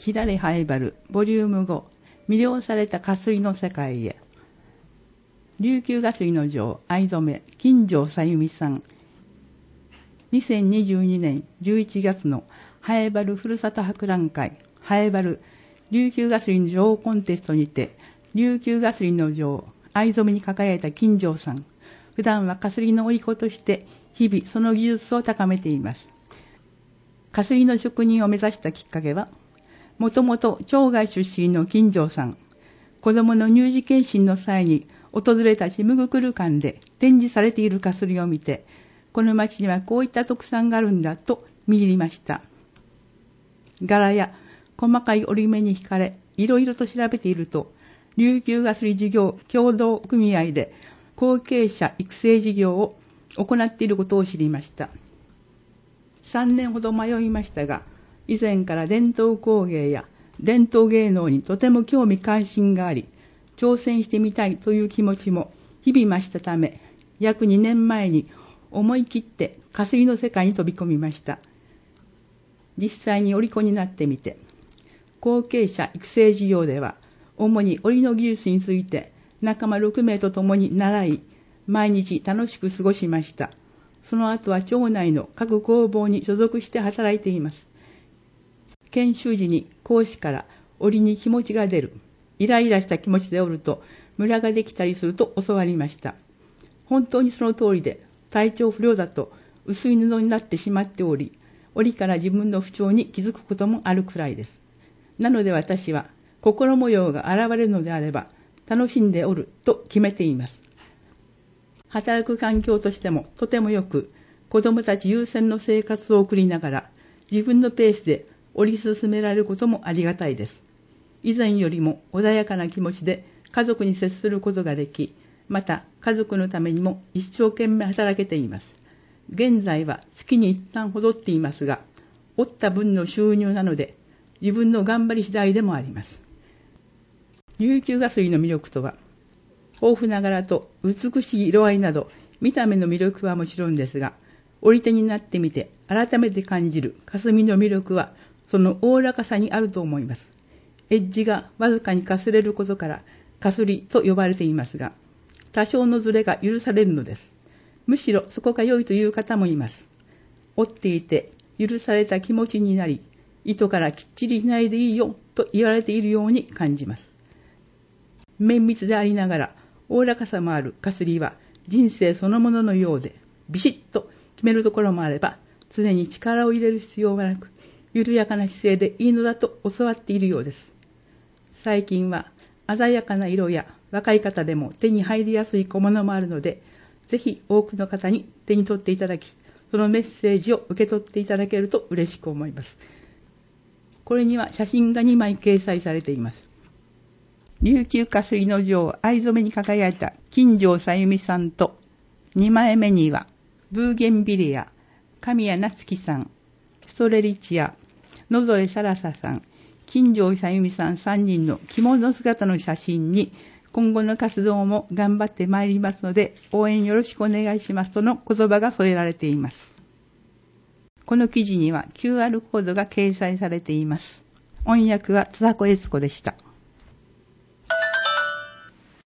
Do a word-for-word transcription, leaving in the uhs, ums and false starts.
きられハイバルボリュームご、魅了された薬の世界へ。琉球薬の女王藍染金城さゆみさん。にせんにじゅうにねんじゅういちがつのハエバルふるさと博覧会ハエバル琉球薬の女王コンテストにて、琉球薬の女王藍染に輝いた金城さん。普段は薬の織子として日々その技術を高めています。薬の職人を目指したきっかけは、もともと町外出身の金城さん。子供の乳児検診の際に訪れたシムグクル館で展示されている薬を見て、この町にはこういった特産があるんだと見入りました。柄や細かい織り目に惹かれ、いろいろと調べていると、琉球薬事業協同組合で後継者育成事業を行っていることを知りました。さんねんほど迷いましたが、以前から伝統工芸や伝統芸能にとても興味関心があり、挑戦してみたいという気持ちも日々増したため、約にねんまえに思い切って薬の世界に飛び込みました。実際に織子になってみて、後継者育成事業では、主に織の技術について仲間ろくめいと共に習い、毎日楽しく過ごしました。その後は町内の各工房に所属して働いています。研修時に講師から織に気持ちが出る、イライラした気持ちで織るとムラができたりすると教わりました。本当にその通りで、体調不良だと薄い布になってしまっており、織から自分の不調に気づくこともあるくらいです。なので私は心模様が現れるのであれば楽しんで織ると決めています。働く環境としてもとてもよく、子供たち優先の生活を送りながら自分のペースで織り進められることもありがたいです。以前よりも穏やかな気持ちで家族に接することができ、また家族のためにも一生懸命働けています。現在は月に一旦戻っていますが、織った分の収入なので自分の頑張り次第でもあります。琉球薬の魅力とは、豊富な柄と美しい色合いなど見た目の魅力はもちろんですが、織り手になってみて改めて感じる霞の魅力はそのおおらかさにあると思います。エッジがわずかにかすれることからかすりと呼ばれていますが、多少のずれが許されるのです。むしろそこが良いという方もいます。織っていて許された気持ちになり、糸からきっちりしないでいいよと言われているように感じます。綿密でありながらおおらかさもあるかすりは人生そのもののようで、ビシッと決めるところもあれば、常に力を入れる必要はなく、緩やかな姿勢でいいのだと教わっているようです。最近は鮮やかな色や若い方でも手に入りやすい小物もあるので、ぜひ多くの方に手に取っていただき、そのメッセージを受け取っていただけると嬉しく思います。これには写真がにまい掲載されています。琉球薬の女王藍染に輝いた金城さゆみさんと、にまいめにはブーゲンビレア、神谷夏樹さん、ストレリチア、野添サラサさん、金城さゆみさんさんにんの着物姿の写真に、今後の活動も頑張ってまいりますので、応援よろしくお願いしますとの言葉が添えられています。この記事には キューアール コードが掲載されています。音訳は津箱悦子でした。